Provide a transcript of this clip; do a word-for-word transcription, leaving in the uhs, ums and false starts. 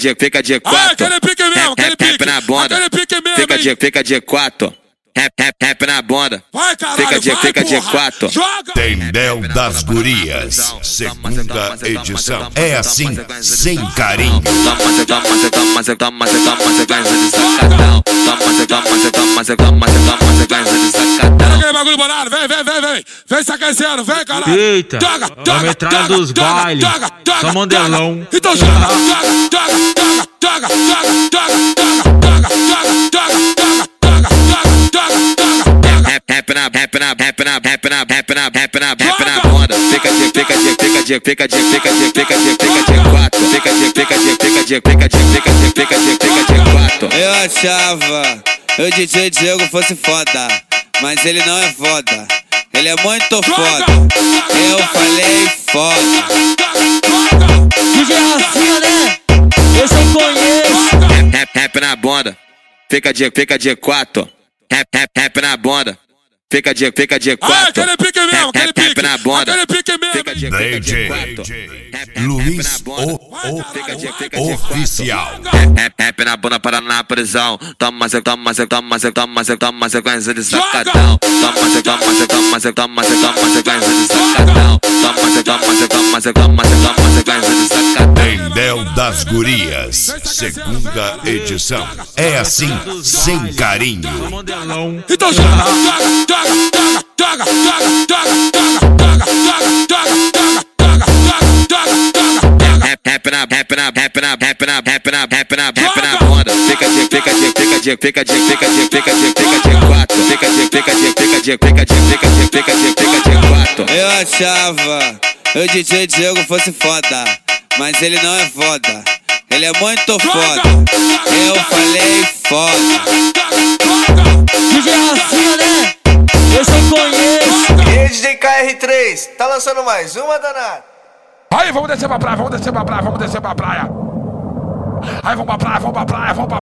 de, fica de quatro. Ah, aquele pique mesmo, aquele pique. Rap na bunda. Aquele pique mesmo, Fica hein? de, fica de quatro. Rap, rap, rap na bunda. Vai, caralho, Fica de, vai, fica de porra. quatro. Joga! Tendel das Gurias, segunda edição. É assim, sem carinho. Toma, você toma, você toma, você toma, você toma, sequência de sacadão. Toma, você toma, você toma, você toma, você toma, sequência de sacadão. Pega aquele bagulho bolado, vem, vem, vem, vem. Vem se aquecendo, vem, caralho. Eita, Joga, a joga, metralha joga, dos joga, bailes. joga, joga, Só mandelão. joga. Então joga, joga, joga, joga, joga, joga, joga, joga, joga, joga, joga, joga, joga, joga, joga. Rap, rap na, rap na, rap na, rap na, rap na, rap na, rap na bunda. Fica de, fica de, fica de, fica de, fica de, fica de, fica de quatro. Fica de, fica de, fica de, fica de, fica de, fica de, fica de quatro. Eu achava que o D J Diego fosse foda, mas ele não é foda. Ele é muito foda. Eu falei foda. D J Rafinha, né? Eu sei conheço. Rap, rap, rap na bunda. Fica de, fica de quatro. Rap, rap, rap na bunda. Fica de, fica de Ah, quatro. aquele pique mesmo, Rap, aquele rap, rap pique. na bunda. Aquele pique mesmo, Fica hein? de, fica de D J quatro. Rap, rap, Luiz, rap na bunda. o, o Fica de, fica de oficial. Rap, rap na bunda para na prisão. Toma, você toma, você toma, você toma, você toma, sequência de sacadão. Toma, você toma, você toma, você toma, você toma, sequência de sacadão. Toma, você toma, você toma, você toma, você toma, sequência de sacadão. Tendel das Gurias, segunda edição. É assim, sem carinho. Só mandelão. Então joga, joga, joga, joga, joga, joga, joga, joga, joga, joga, joga, joga, joga. Rap, rap na, rap na, rap na, rap na, rap na, rap na, rap na bunda. Fica de, fica de, fica de, fica de, fica de, fica de, fica de quatro. Fica de, fica de, fica de, fica de, fica de, fica de, fica de quatro. Eu achava que o D J Diego fosse foda, mas ele não é foda. Ele é muito foda. Eu falei foda. D J Rafinha, né? Eu sei conheço. E aí, D J K R três, tá lançando mais uma, danado? Aí, vamos descer pra praia, vamos descer pra praia, vamos descer pra praia. Aí, vamos pra praia, vamos pra praia, vamos pra